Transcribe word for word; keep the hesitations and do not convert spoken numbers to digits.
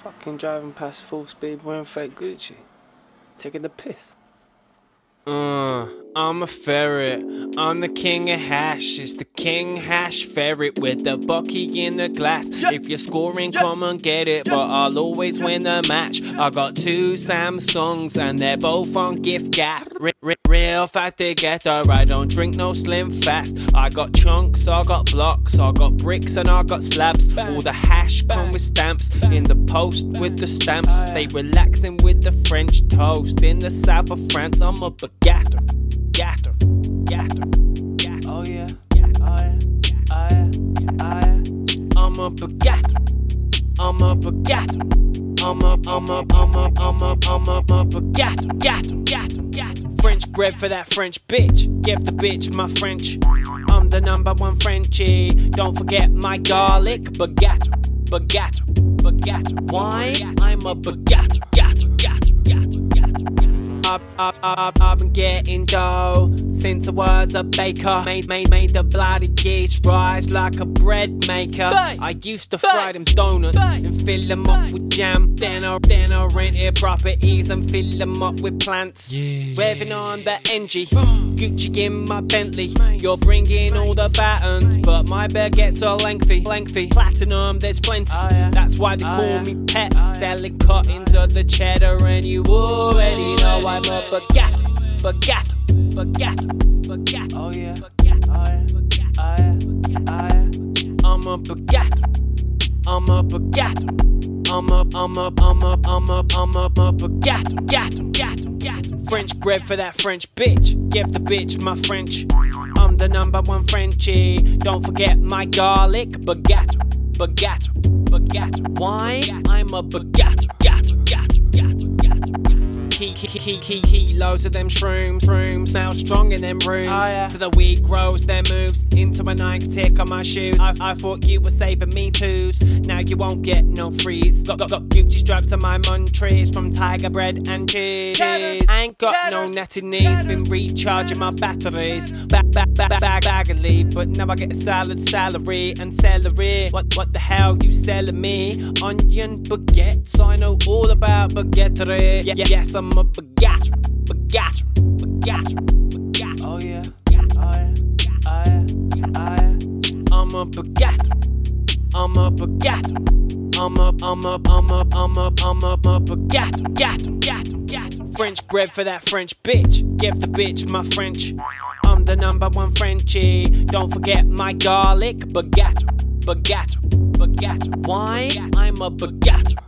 Fucking driving past full speed wearing fake Gucci. Taking the piss. Uh, I'm a ferret, I'm the king of hash. It's the king hash ferret with the bucky in the glass. Yeah. If you're scoring, yeah. come and get it, yeah. but I'll always win the match. I got two Samsungs and they're both on gift gap. R -r Real fat together, I don't drink no Slim Fast. I got chunks, I got blocks, I got bricks and I got slabs. Bang. All the hash come Bang. with stamps. Bang. In the post Bang. with the stamps. Aye. Stay relaxing with the French toast. In the south of France, I'm a baguette. Gatter, gatter, gatter. Oh yeah, oh yeah, oh yeah, oh yeah. I'm a baguette. I'm a baguette. I'm a, I'm a, I'm a, I'm a, I'm a, I'm a gatter, gatter, gatter, gatter. French bread for that French bitch. Give the bitch my French. I'm the number one Frenchie. Don't forget my garlic baguette, baguette, baguette. Why? I'm a baguette, gatter, gatter, gatter, gatter. Up, up, up, I've been getting dough since I was a baker. Made, made, made the bloody geese rise like a bread maker. Bang, I used to bang, fry them donuts bang, and fill them up bang. with jam. Then I, then I rented properties and fill them up with plants. Yeah, Revving yeah, on the N G, boom. Gucci in my Bentley. Nice. You're bringing nice. all the buttons, nice. but my baguettes are lengthy, lengthy. Platinum, there's plenty. Oh, yeah. That's why they oh, call yeah. me Pep. Oh, Selling yeah. cuttings oh, of the cheddar, and you already know I. I'm a baguette, baguette, baguette, baguette. Oh yeah, baguette. oh yeah, oh yeah, oh yeah. I'm a baguette, I'm a baguette. I'm a, I'm a, I'm a, I'm a, I'm a, I'm a baguette, baguette, baguette, baguette. French bread for that French bitch. Give the bitch my French. I'm the number one Frenchie. Don't forget my garlic baguette, baguette, baguette. Why? I'm a baguette, baguette, baguette, baguette. He, he, he, he, he, loads of them shrooms, shrooms, now strong in them rooms. Oh, yeah. So the weed grows, then moves into a Nike tick on my shoes. I, I thought you were saving me twos. Now you won't get no freeze. Got, got, got Gucci straps on my munchies from Tiger bread and cheese. Cheddars, I ain't got cheddars, no netted knees. Cheddars. Been recharging my batteries. Back, back, back, back, baggily. But now I get a salad, salary, and celery. What, what the hell you selling me? Onion baguettes. I know all about baguettery. Yeah, yeah, yes, I'm I'm a baguette, baguette, baguette, baguette. Oh yeah, oh yeah, oh yeah, oh yeah. I'm a baguette, I'm a baguette. I'm a, I'm a, I'm a, I'm a, I'm a, I'm a baguette, baguette, baguette, baguette. French bread for that French bitch. Give the bitch my French. I'm the number one Frenchie. Don't forget my garlic baguette, baguette, baguette. Why? I'm a baguette.